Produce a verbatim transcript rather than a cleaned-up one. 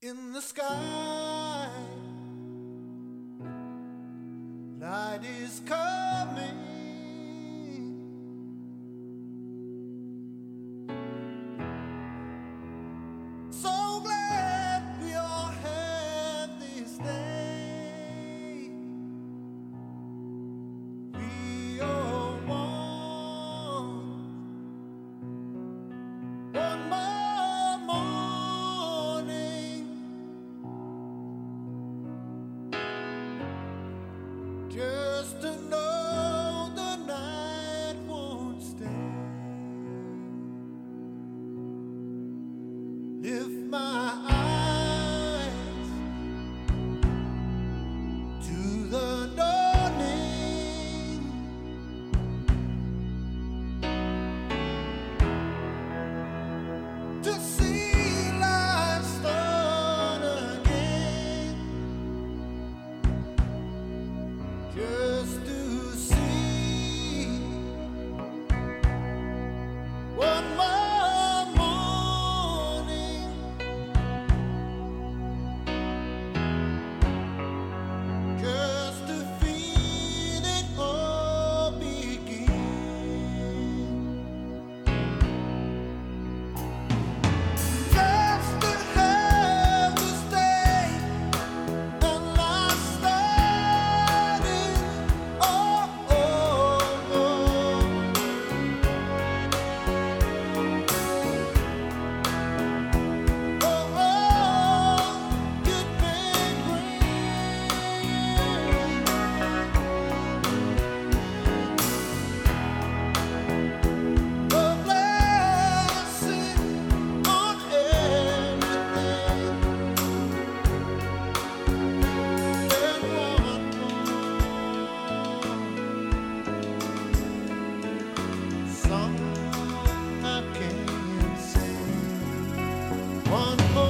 In the sky, light is coming. So glad we all have this day. We all want one more morning, just to know the night won't stay. Lift my eyes to the dawning, to see life start again, just to see one more morning, just to feel it all begin. Just to have this day and life starting. Oh, oh, oh. Oh, oh, you can bring a blessing on everything, and one more song I can sing. One more